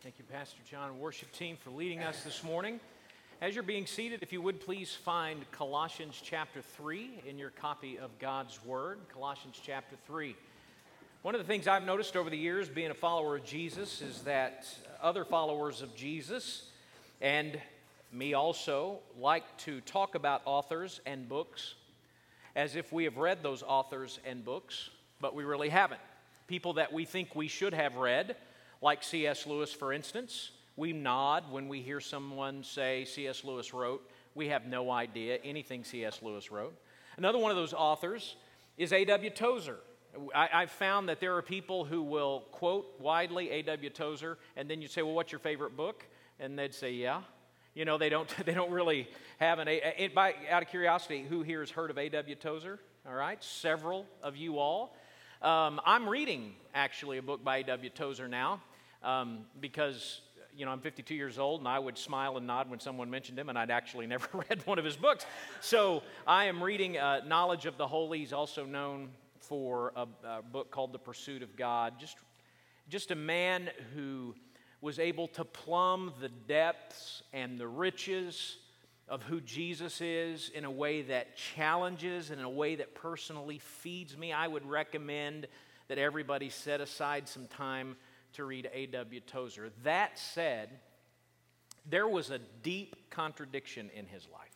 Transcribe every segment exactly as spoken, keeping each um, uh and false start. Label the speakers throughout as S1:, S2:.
S1: Thank you, Pastor John and worship team, for leading us this morning. As you're being seated, if you would please find Colossians chapter three in your copy of God's Word. Colossians chapter three. One of the things I've noticed over the years, being a follower of Jesus, is that other followers of Jesus, and me also, like to talk about authors and books as if we have read those authors and books, but we really haven't. People that we think we should have read, like C S Lewis, for instance. We nod when we hear someone say C S Lewis wrote. We have no idea anything C S Lewis wrote. Another one of those authors is A W Tozer. I, I've found that there are people who will quote widely A W Tozer, and then you say, well, what's your favorite book? And they'd say, yeah. You know, they don't they don't really have an, it, by, out of curiosity, who here has heard of A W Tozer? All right, several of you all. Um, I'm reading, actually, a book by A W Tozer now um, because, you know, I'm fifty-two years old, and I would smile and nod when someone mentioned him, and I'd actually never read one of his books. So I am reading uh, Knowledge of the Holy. He's also known for a, a book called The Pursuit of God. Just, just a man who was able to plumb the depths and the riches of who Jesus is in a way that challenges and in a way that personally feeds me. I would recommend that everybody set aside some time to read A W Tozer. That said, there was a deep contradiction in his life.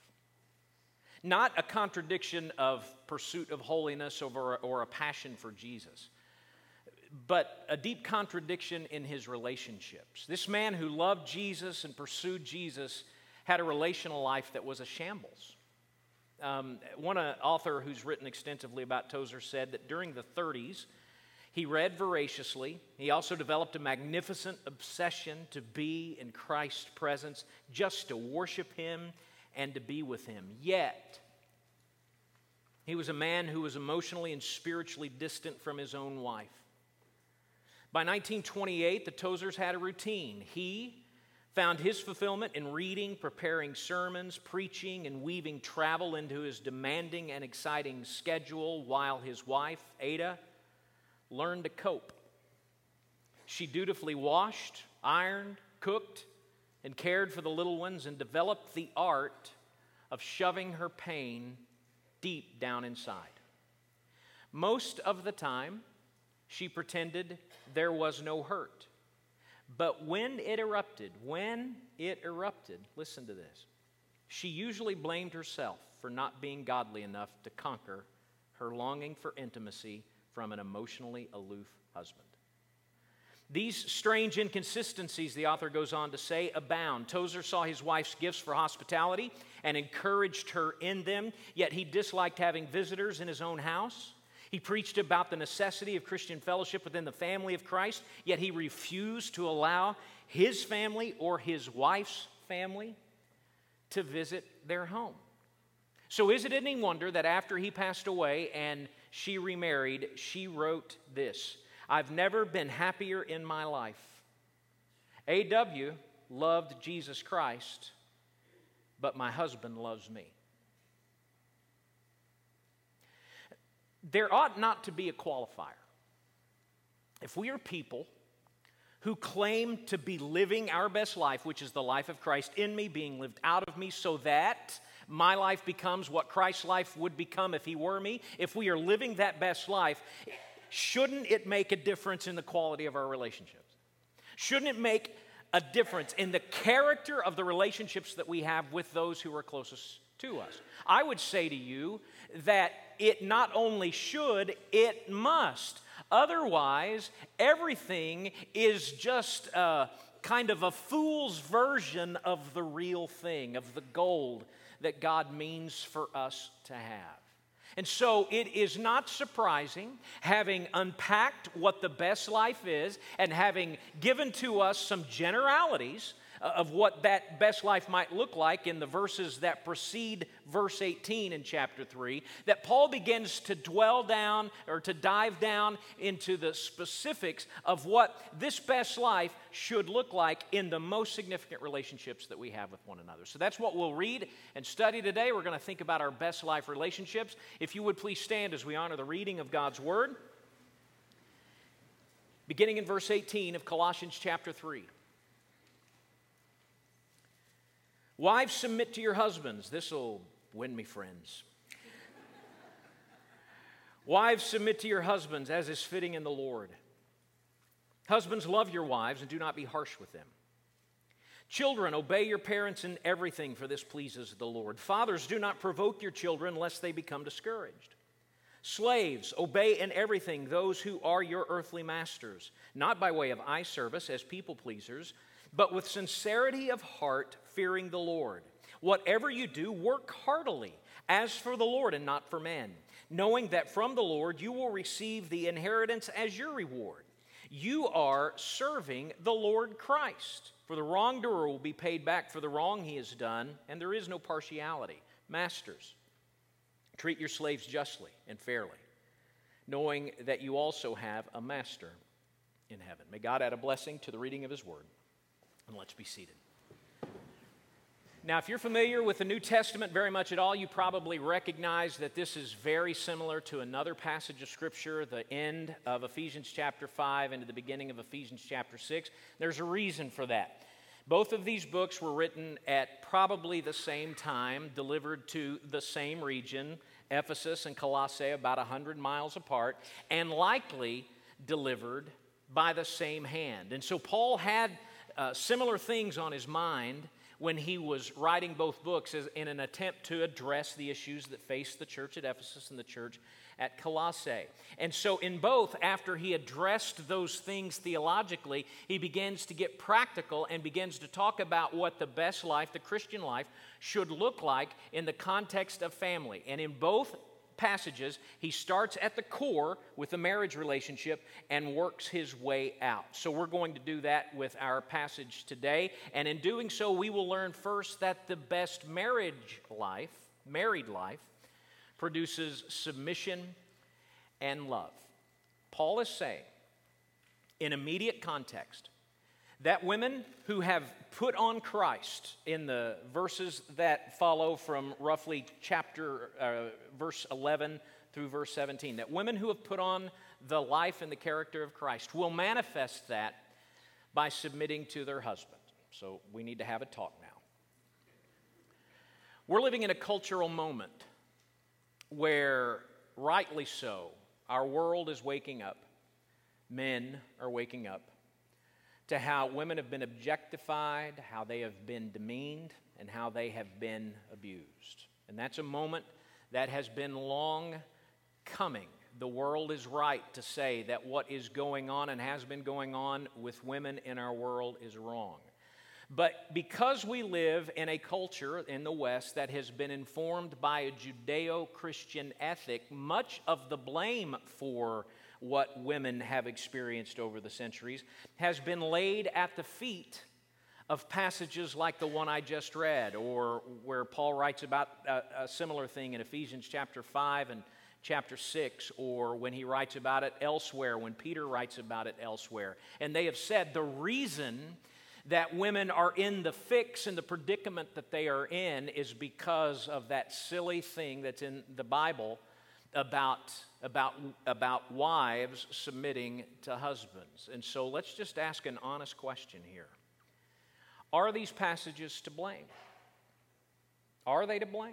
S1: Not a contradiction of pursuit of holiness or, or a passion for Jesus, but a deep contradiction in his relationships. This man who loved Jesus and pursued Jesus had a relational life that was a shambles. Um, one uh, author who's written extensively about Tozer said that during the thirties, he read voraciously. He also developed a magnificent obsession to be in Christ's presence, just to worship Him and to be with Him. Yet, he was a man who was emotionally and spiritually distant from his own wife. By nineteen twenty-eight, the Tozers had a routine. He found his fulfillment in reading, preparing sermons, preaching, and weaving travel into his demanding and exciting schedule, while his wife, Ada, learned to cope. She dutifully washed, ironed, cooked, and cared for the little ones, and developed the art of shoving her pain deep down inside. Most of the time, she pretended there was no hurt. But when it erupted, when it erupted, listen to this, she usually blamed herself for not being godly enough to conquer her longing for intimacy from an emotionally aloof husband. These strange inconsistencies, the author goes on to say, abound. Tozer saw his wife's gifts for hospitality and encouraged her in them, yet he disliked having visitors in his own house. He preached about the necessity of Christian fellowship within the family of Christ, yet he refused to allow his family or his wife's family to visit their home. So is it any wonder that after he passed away and she remarried, she wrote this: I've never been happier in my life. A W loved Jesus Christ, but my husband loves me. There ought not to be a qualifier. If we are people who claim to be living our best life, which is the life of Christ in me, being lived out of me, so that my life becomes what Christ's life would become if He were me, if we are living that best life, shouldn't it make a difference in the quality of our relationships? Shouldn't it make a difference in the character of the relationships that we have with those who are closest to us? I would say to you that it not only should, it must. Otherwise, everything is just a, kind of a fool's version of the real thing, of the gold that God means for us to have. And so it is not surprising, having unpacked what the best life is and having given to us some generalities of what that best life might look like in the verses that precede verse eighteen in chapter three, that Paul begins to dwell down or to dive down into the specifics of what this best life should look like in the most significant relationships that we have with one another. So that's what we'll read and study today. We're going to think about our best life relationships. If you would please stand as we honor the reading of God's Word. Beginning in verse eighteen of Colossians chapter three. Wives, submit to your husbands. This will win me friends. Wives, submit to your husbands as is fitting in the Lord. Husbands, love your wives and do not be harsh with them. Children, obey your parents in everything, for this pleases the Lord. Fathers, do not provoke your children lest they become discouraged. Slaves, obey in everything those who are your earthly masters, not by way of eye service as people pleasers, but with sincerity of heart, fearing the Lord. Whatever you do, work heartily, as for the Lord and not for men, knowing that from the Lord you will receive the inheritance as your reward. You are serving the Lord Christ. For the wrongdoer will be paid back for the wrong he has done, and there is no partiality. Masters, treat your slaves justly and fairly, knowing that you also have a master in heaven. May God add a blessing to the reading of his word. And let's be seated. Now, if you're familiar with the New Testament very much at all, you probably recognize that this is very similar to another passage of Scripture, the end of Ephesians chapter five into the beginning of Ephesians chapter six. There's a reason for that. Both of these books were written at probably the same time, delivered to the same region, Ephesus and Colossae, about one hundred miles apart, and likely delivered by the same hand. And so Paul had uh, similar things on his mind when he was writing both books as in an attempt to address the issues that faced the church at Ephesus and the church at Colossae. And so in both, after he addressed those things theologically, he begins to get practical and begins to talk about what the best life, the Christian life, should look like in the context of family. And in both passages, he starts at the core with the marriage relationship and works his way out. So we're going to do that with our passage today. And in doing so, we will learn first that the best marriage life, married life, produces submission and love. Paul is saying, in immediate context, that women who have put on Christ in the verses that follow from roughly chapter, uh, verse eleven through verse seventeen, that women who have put on the life and the character of Christ will manifest that by submitting to their husband. So we need to have a talk now. We're living in a cultural moment where, rightly so, our world is waking up. Men are waking up to how women have been objectified, how they have been demeaned, and how they have been abused. And that's a moment that has been long coming. The world is right to say that what is going on and has been going on with women in our world is wrong. But because we live in a culture in the West that has been informed by a Judeo-Christian ethic, much of the blame for what women have experienced over the centuries has been laid at the feet of passages like the one I just read, or where Paul writes about a, a similar thing in Ephesians chapter five and chapter six, or when he writes about it elsewhere, when Peter writes about it elsewhere. And they have said the reason that women are in the fix and the predicament that they are in is because of that silly thing that's in the Bible about, about, about wives submitting to husbands. And so let's just ask an honest question here. Are these passages to blame? Are they to blame?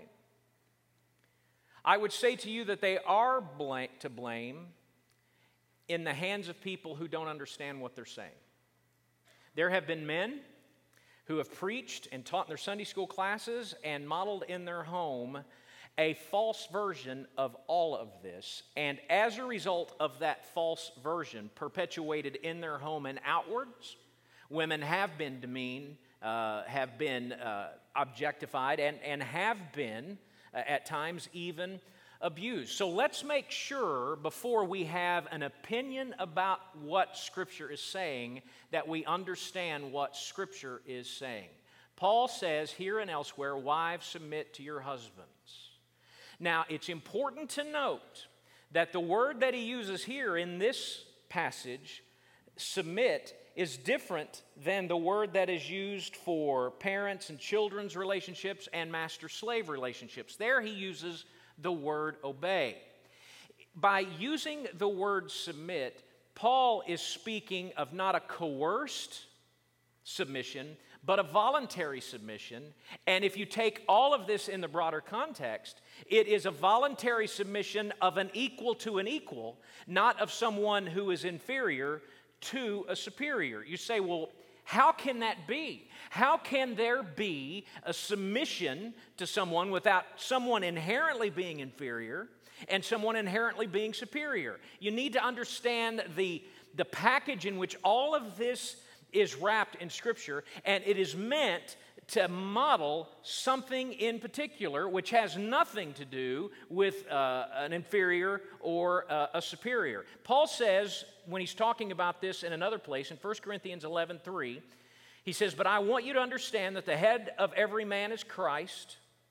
S1: I would say to you that they are bl- to blame in the hands of people who don't understand what they're saying. There have been men who have preached and taught in their Sunday school classes and modeled in their home a false version of all of this, and as a result of that false version perpetuated in their home and outwards, women have been demeaned, uh, have been uh, objectified, and, and have been, uh, at times, even abused. So let's make sure, before we have an opinion about what Scripture is saying, that we understand what Scripture is saying. Paul says here and elsewhere, wives, submit to your husbands. Now, it's important to note that the word that he uses here in this passage, submit, is different than the word that is used for parents and children's relationships and master-slave relationships. There he uses the word obey. By using the word submit, Paul is speaking of not a coerced submission, but a voluntary submission. And if you take all of this in the broader context, it is a voluntary submission of an equal to an equal, not of someone who is inferior to a superior. You say, well, how can that be? How can there be a submission to someone without someone inherently being inferior and someone inherently being superior? You need to understand the, the package in which all of this is wrapped in Scripture, and it is meant to model something in particular which has nothing to do with uh, an inferior or uh, a superior. Paul says, when he's talking about this in another place, in First Corinthians eleven three, he says, "But I want you to understand that the head of every man is Christ.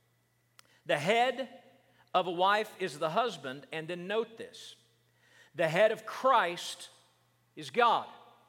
S1: The head of a wife is the husband." And then note this: the head of Christ is God.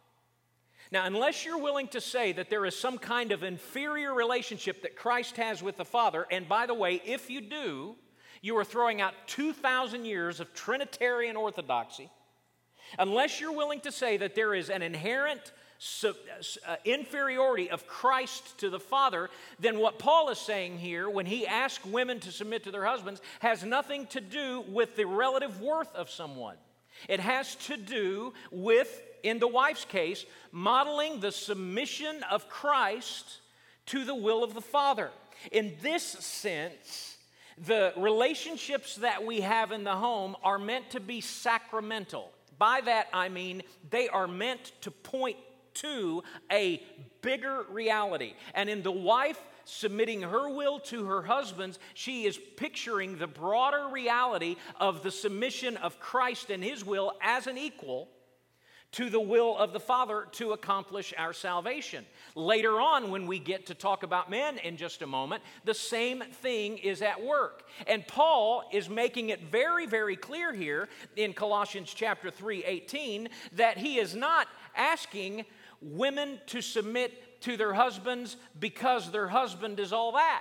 S1: Now, unless you're willing to say that there is some kind of inferior relationship that Christ has with the Father, and by the way, if you do, you are throwing out two thousand years of Trinitarian orthodoxy. Unless you're willing to say that there is an inherent uh, inferiority of Christ to the Father, then what Paul is saying here, when he asks women to submit to their husbands, has nothing to do with the relative worth of someone. It has to do with, in the wife's case, modeling the submission of Christ to the will of the Father. In this sense, the relationships that we have in the home are meant to be sacramental. By that I mean they are meant to point to a bigger reality. And in the wife submitting her will to her husband's, she is picturing the broader reality of the submission of Christ and his will as an equal to the will of the Father to accomplish our salvation. Later on, when we get to talk about men in just a moment, the same thing is at work. And Paul is making it very, very clear here in Colossians chapter three, eighteen, that he is not asking women to submit to their husbands because their husband is all that.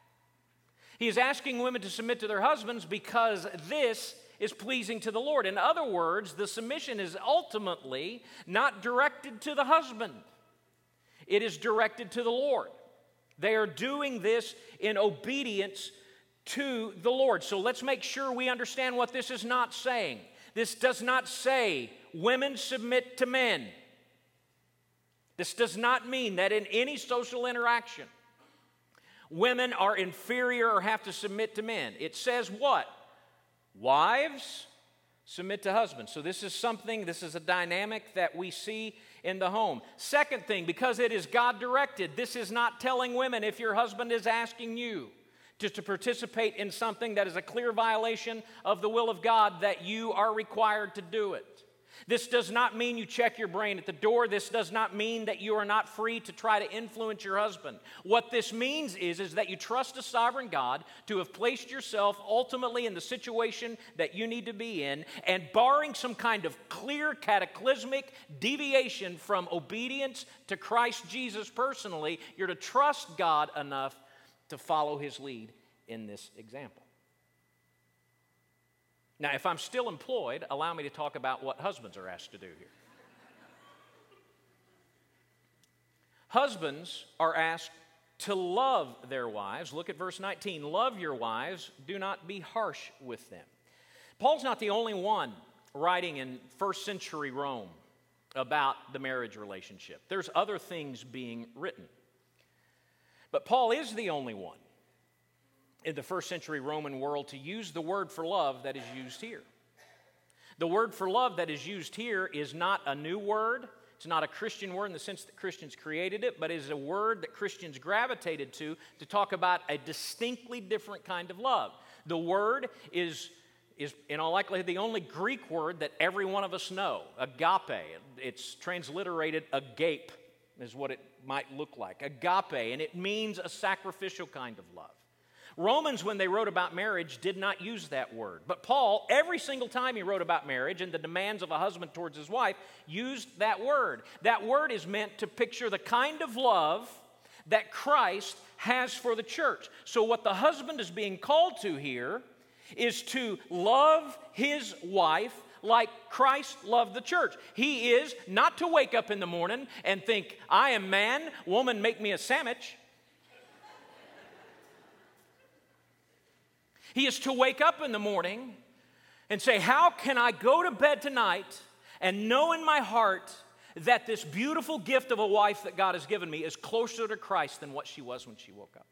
S1: He is asking women to submit to their husbands because this is pleasing to the Lord. In other words, the submission is ultimately not directed to the husband. It is directed to the Lord. They are doing this in obedience to the Lord. So let's make sure we understand what this is not saying. This does not say women submit to men. This does not mean that in any social interaction, women are inferior or have to submit to men. It says what? Wives, submit to husbands. So this is something, this is a dynamic that we see in the home. Second thing, because it is God-directed, this is not telling women if your husband is asking you to, to participate in something that is a clear violation of the will of God that you are required to do it. This does not mean you check your brain at the door. This does not mean that you are not free to try to influence your husband. What this means is, is that you trust a sovereign God to have placed yourself ultimately in the situation that you need to be in, and barring some kind of clear cataclysmic deviation from obedience to Christ Jesus personally, you're to trust God enough to follow his lead in this example. Now, if I'm still employed, allow me to talk about what husbands are asked to do here. Husbands are asked to love their wives. Look at verse nineteen. Love your wives, do not be harsh with them. Paul's not the only one writing in first century Rome about the marriage relationship. There's other things being written. But Paul is the only one in the first century Roman world to use the word for love that is used here. The word for love that is used here is not a new word. It's not a Christian word in the sense that Christians created it, but it is a word that Christians gravitated to to talk about a distinctly different kind of love. The word is, is in all likelihood, the only Greek word that every one of us know, agape. It's transliterated agape is what it might look like, agape, and it means a sacrificial kind of love. Romans, when they wrote about marriage, did not use that word. But Paul, every single time he wrote about marriage and the demands of a husband towards his wife, used that word. That word is meant to picture the kind of love that Christ has for the church. So what the husband is being called to here is to love his wife like Christ loved the church. He is not to wake up in the morning and think, I am man, woman, make me a sandwich. He is to wake up in the morning and say, how can I go to bed tonight and know in my heart that this beautiful gift of a wife that God has given me is closer to Christ than what she was when she woke up?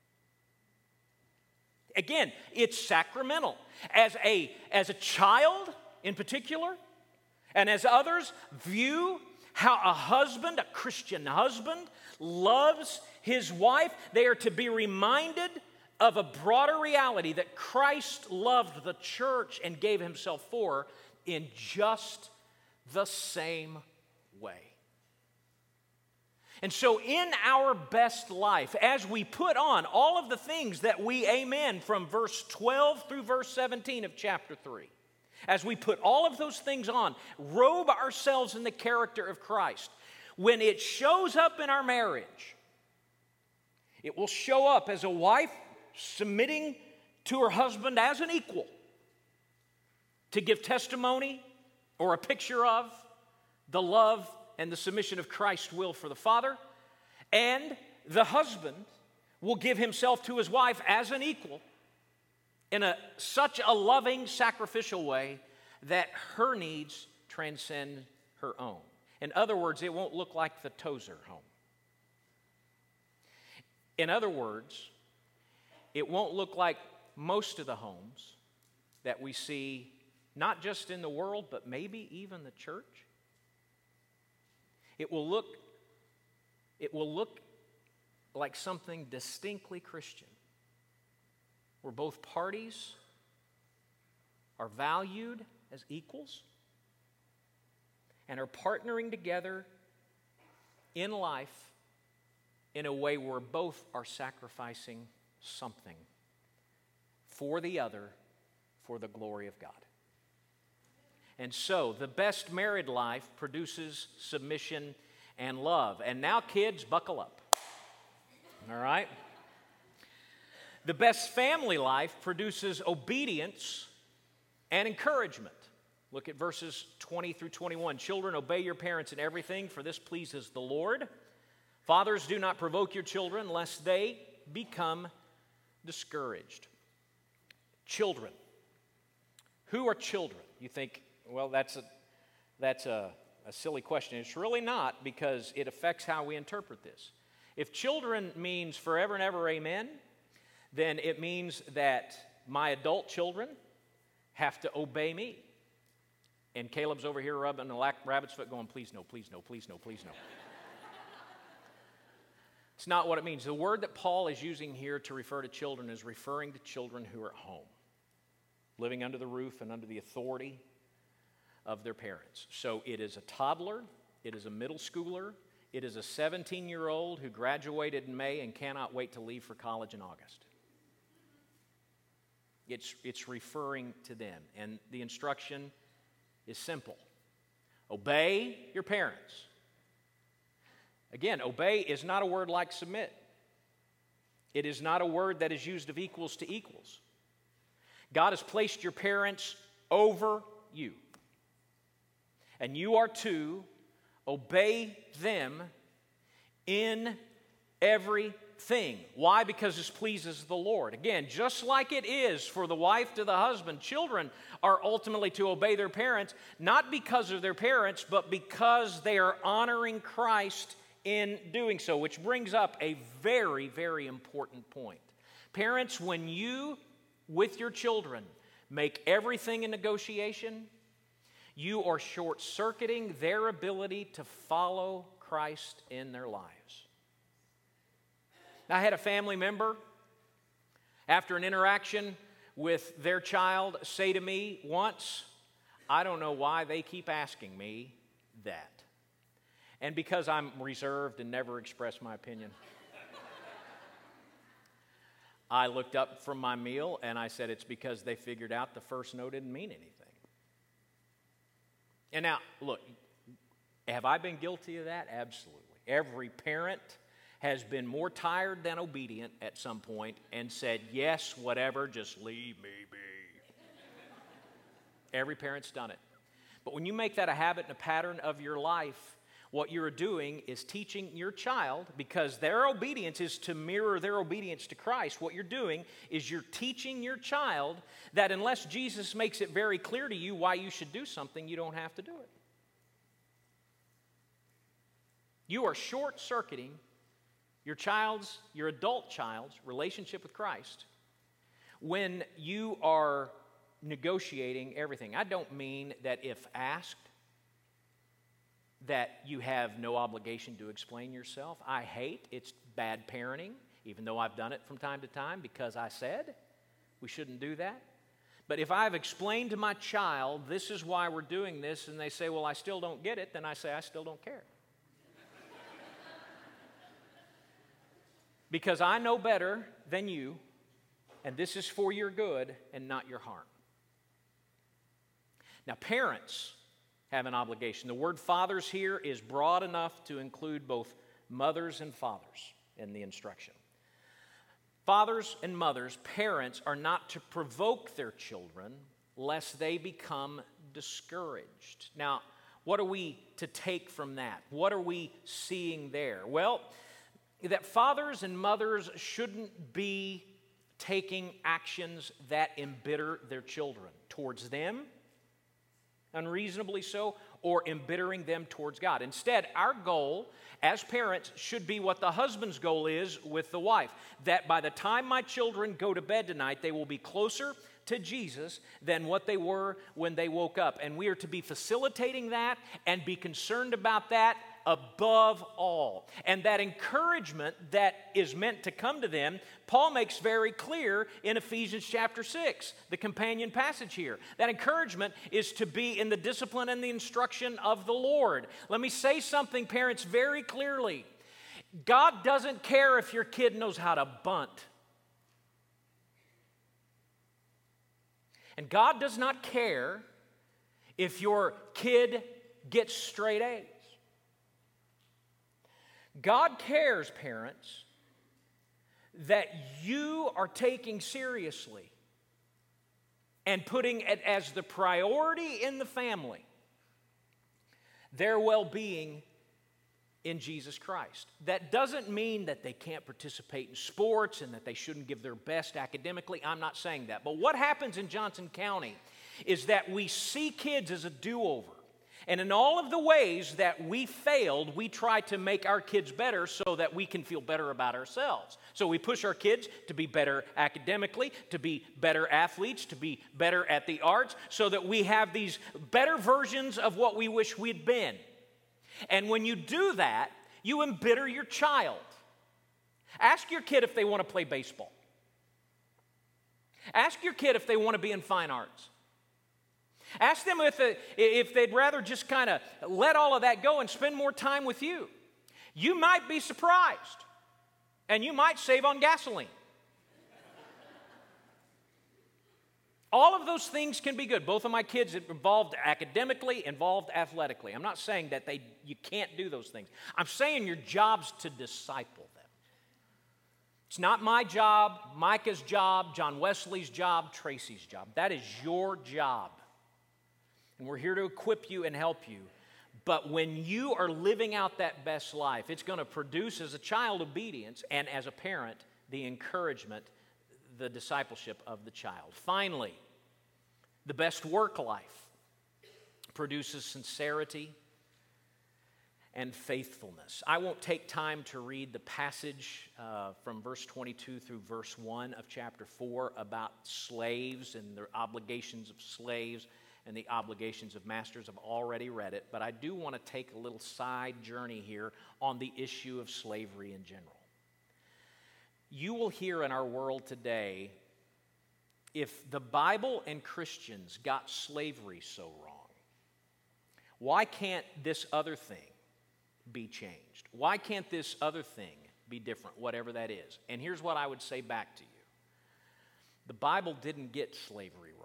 S1: Again, it's sacramental. As a, as a child in particular, and as others view how a husband, a Christian husband, loves his wife, they are to be reminded of a broader reality that Christ loved the church and gave himself for in just the same way. And so in our best life, as we put on all of the things that we amen from verse twelve through verse seventeen of chapter three, as we put all of those things on, robe ourselves in the character of Christ, when it shows up in our marriage, it will show up as a wife submitting to her husband as an equal to give testimony or a picture of the love and the submission of Christ's will for the Father, and the husband will give himself to his wife as an equal in a, such a loving, sacrificial way that her needs transcend her own. In other words, it won't look like the Tozer home. In other words, it won't look like most of the homes that we see, not just in the world, but maybe even the church. It will look, it will look like something distinctly Christian, where both parties are valued as equals and are partnering together in life in a way where both are sacrificing something for the other, for the glory of God. And so, the best married life produces submission and love. And now, kids, buckle up. All right? The best family life produces obedience and encouragement. Look at verses twenty through twenty-one. Children, obey your parents in everything, for this pleases the Lord. Fathers, do not provoke your children, lest they become discouraged. Children. Who are children? You think, well, that's a, that's a, a silly question. It's really not, because it affects how we interpret this. If children means forever and ever amen, then it means that my adult children have to obey me. And Caleb's over here rubbing a rabbit's foot going, please no, please no, please no, please no. It's not what it means. The word that Paul is using here to refer to children is referring to children who are at home, living under the roof and under the authority of their parents. So it is a toddler, it is a middle schooler, it is a seventeen-year-old who graduated in May and cannot wait to leave for college in August. It's, it's referring to them. And the instruction is simple. Obey your parents. Again, obey is not a word like submit. It is not a word that is used of equals to equals. God has placed your parents over you. And you are to obey them in everything. Why? Because this pleases the Lord. Again, just like it is for the wife to the husband, children are ultimately to obey their parents, not because of their parents, but because they are honoring Christ in doing so, which brings up a very, very important point. Parents, when you, with your children, make everything a negotiation, you are short-circuiting their ability to follow Christ in their lives. I had a family member, after an interaction with their child, say to me once, I don't know why they keep asking me that. And because I'm reserved and never express my opinion, I looked up from my meal and I said, it's because they figured out the first no didn't mean anything. And now, look, have I been guilty of that? Absolutely. Every parent has been more tired than obedient at some point and said, yes, whatever, just leave me be. Every parent's done it. But when you make that a habit and a pattern of your life, what you're doing is teaching your child, because their obedience is to mirror their obedience to Christ. What you're doing is you're teaching your child that unless Jesus makes it very clear to you why you should do something, you don't have to do it. You are short-circuiting your child's, your adult child's relationship with Christ when you are negotiating everything. I don't mean that if asked, that you have no obligation to explain yourself. I hate, it's bad parenting, even though I've done it from time to time because I said we shouldn't do that. But if I've explained to my child, this is why we're doing this, and they say, well, I still don't get it, then I say, I still don't care. Because I know better than you, and this is for your good and not your harm. Now, parents have an obligation. The word fathers here is broad enough to include both mothers and fathers in the instruction. Fathers and mothers, parents, are not to provoke their children lest they become discouraged. Now, what are we to take from that? What are we seeing there? Well, that fathers and mothers shouldn't be taking actions that embitter their children towards them, unreasonably so, or embittering them towards God. Instead, our goal as parents should be what the husband's goal is with the wife, that by the time my children go to bed tonight, they will be closer to Jesus than what they were when they woke up. And we are to be facilitating that and be concerned about that above all. And that encouragement that is meant to come to them, Paul makes very clear in Ephesians chapter six, the companion passage here. That encouragement is to be in the discipline and the instruction of the Lord. Let me say something, parents, very clearly. God doesn't care if your kid knows how to bunt. And God does not care if your kid gets straight A's. God cares, parents, that you are taking seriously and putting it as the priority in the family their well-being in Jesus Christ. That doesn't mean that they can't participate in sports and that they shouldn't give their best academically. I'm not saying that. But what happens in Johnson County is that we see kids as a do-over. And in all of the ways that we failed, we try to make our kids better so that we can feel better about ourselves. So we push our kids to be better academically, to be better athletes, to be better at the arts, so that we have these better versions of what we wish we'd been. And when you do that, you embitter your child. Ask your kid if they want to play baseball. Ask your kid if they want to be in fine arts. Ask them if, if they'd rather just kind of let all of that go and spend more time with you. You might be surprised, and you might save on gasoline. All of those things can be good. Both of my kids involved academically, involved athletically. I'm not saying that they you can't do those things. I'm saying your job's to disciple them. It's not my job, Micah's job, John Wesley's job, Tracy's job. That is your job. And we're here to equip you and help you. But when you are living out that best life, it's going to produce as a child obedience and as a parent the encouragement, the discipleship of the child. Finally, the best work life produces sincerity and faithfulness. I won't take time to read the passage uh, from verse twenty-two through verse one of chapter four about slaves and the obligations of slaves and the obligations of masters. I've already read it, but I do want to take a little side journey here on the issue of slavery in general. You will hear in our world today, if the Bible and Christians got slavery so wrong, why can't this other thing be changed? Why can't this other thing be different, whatever that is? And here's what I would say back to you. The Bible didn't get slavery wrong.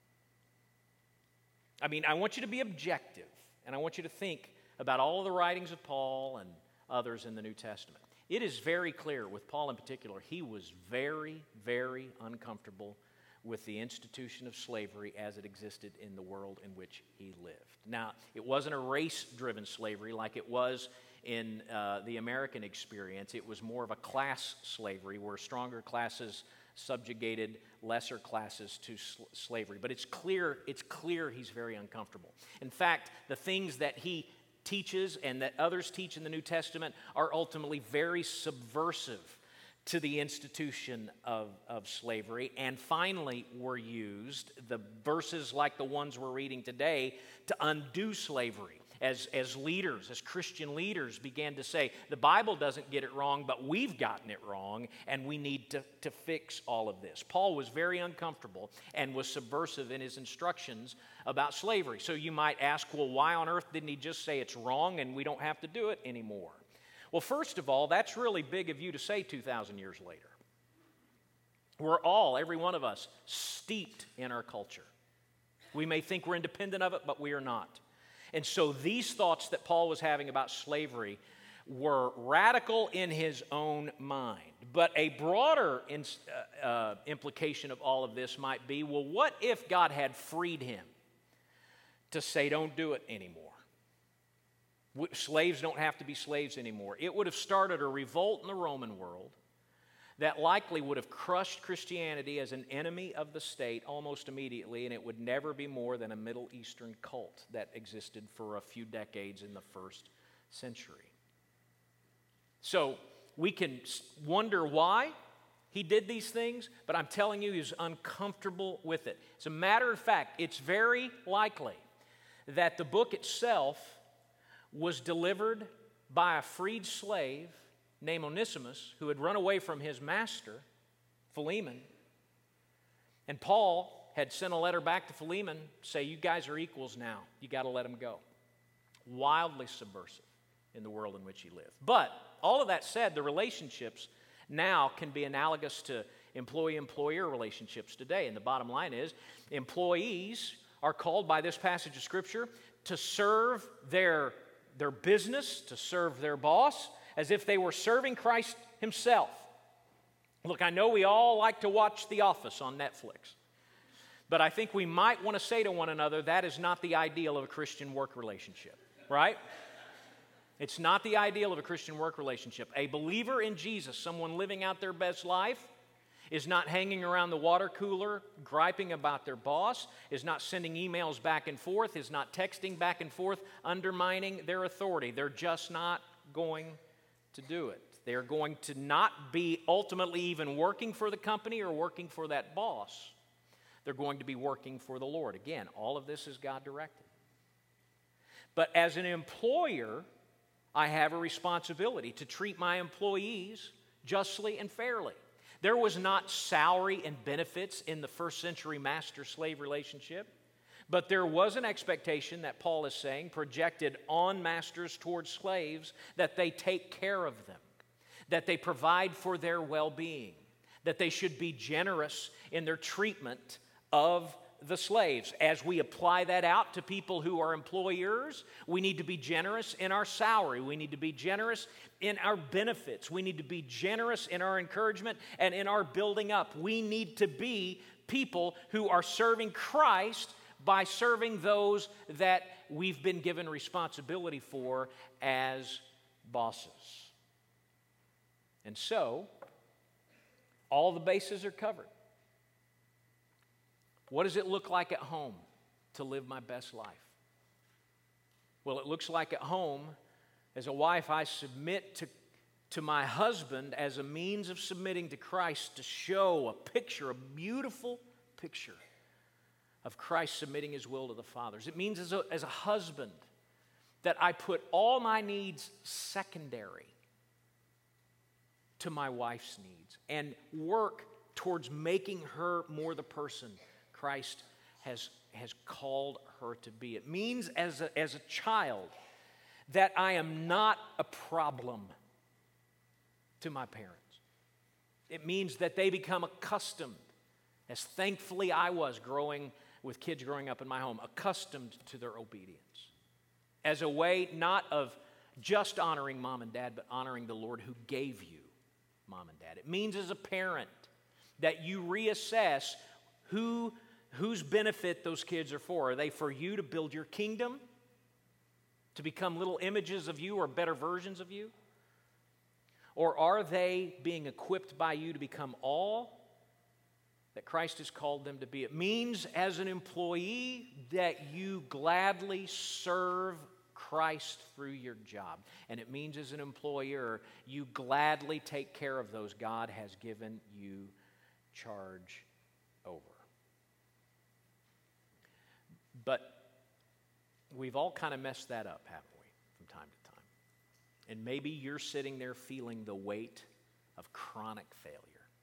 S1: I mean, I want you to be objective, and I want you to think about all of the writings of Paul and others in the New Testament. It is very clear with Paul in particular, he was very, very uncomfortable with the institution of slavery as it existed in the world in which he lived. Now, it wasn't a race-driven slavery like it was in uh, the American experience. It was more of a class slavery where stronger classes subjugated lesser classes to sl- slavery. But it's clear, it's clear he's very uncomfortable. In fact, the things that he teaches and that others teach in the New Testament are ultimately very subversive to the institution of, of slavery, and finally were used, the verses like the ones we're reading today, to undo slavery. As, as leaders, as Christian leaders began to say, the Bible doesn't get it wrong, but we've gotten it wrong, and we need to, to fix all of this. Paul was very uncomfortable and was subversive in his instructions about slavery. So you might ask, well, why on earth didn't he just say it's wrong and we don't have to do it anymore? Well, first of all, that's really big of you to say two thousand years later. We're all, every one of us, steeped in our culture. We may think we're independent of it, but we are not. And so these thoughts that Paul was having about slavery were radical in his own mind. But a broader in, uh, uh, implication of all of this might be, well, what if God had freed him to say, don't do it anymore? Slaves don't have to be slaves anymore. It would have started a revolt in the Roman world that likely would have crushed Christianity as an enemy of the state almost immediately, and it would never be more than a Middle Eastern cult that existed for a few decades in the first century. So we can wonder why he did these things, but I'm telling you, he was uncomfortable with it. As a matter of fact, it's very likely that the book itself was delivered by a freed slave named Onesimus, who had run away from his master, Philemon. And Paul had sent a letter back to Philemon, say, you guys are equals now. You got to let him go. Wildly subversive in the world in which he lived. But all of that said, the relationships now can be analogous to employee-employer relationships today. And the bottom line is, employees are called by this passage of Scripture to serve their, their business, to serve their boss, as if they were serving Christ himself. Look, I know we all like to watch The Office on Netflix, but I think we might want to say to one another, that is not the ideal of a Christian work relationship, right? It's not the ideal of a Christian work relationship. A believer in Jesus, someone living out their best life, is not hanging around the water cooler griping about their boss, is not sending emails back and forth, is not texting back and forth, undermining their authority. They're just not going to do it. They are going to not be ultimately even working for the company or working for that boss. They're going to be working for the Lord. Again, all of this is God-directed. But as an employer, I have a responsibility to treat my employees justly and fairly. There was not salary and benefits in the first century master-slave relationship, but there was an expectation that Paul is saying projected on masters towards slaves that they take care of them, that they provide for their well-being, that they should be generous in their treatment of the slaves. As we apply that out to people who are employers, we need to be generous in our salary. We need to be generous in our benefits. We need to be generous in our encouragement and in our building up. We need to be people who are serving Christ by serving those that we've been given responsibility for as bosses. And so, all the bases are covered. What does it look like at home to live my best life? Well, it looks like at home, as a wife, I submit to, to my husband as a means of submitting to Christ to show a picture, a beautiful picture of Christ submitting his will to the Father's. It means as a, as a husband that I put all my needs secondary to my wife's needs and work towards making her more the person Christ has, has called her to be. It means as a, as a child that I am not a problem to my parents. It means that they become accustomed, as thankfully I was growing with kids growing up in my home, accustomed to their obedience. As a way not of just honoring mom and dad, but honoring the Lord who gave you mom and dad. It means as a parent that you reassess Who, whose benefit those kids are for? Are they for you to build your kingdom? To become little images of you or better versions of you? Or are they being equipped by you to become all that Christ has called them to be? It means as an employee that you gladly serve Christ through your job. And it means as an employer, you gladly take care of those God has given you charge over. But we've all kind of messed that up, haven't we, from time to time? And maybe you're sitting there feeling the weight of chronic failure.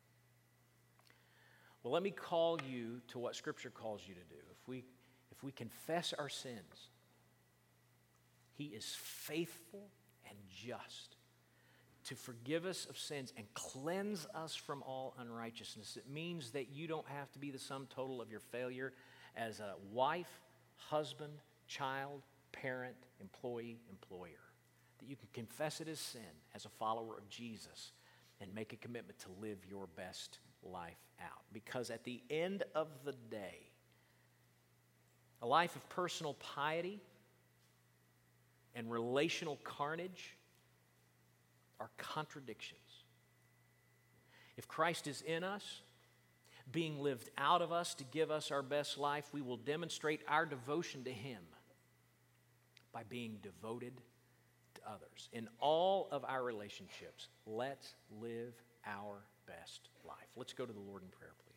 S1: Well, let me call you to what Scripture calls you to do. If we, if we confess our sins, He is faithful and just to forgive us of sins and cleanse us from all unrighteousness. It means that you don't have to be the sum total of your failure as a wife, husband, child, parent, employee, employer. That you can confess it as sin as a follower of Jesus and make a commitment to live your best life out. Because at the end of the day, a life of personal piety and relational carnage are contradictions. If Christ is in us, being lived out of us to give us our best life, we will demonstrate our devotion to Him by being devoted to others. In all of our relationships, let's live our best life. Let's go to the Lord in prayer, please.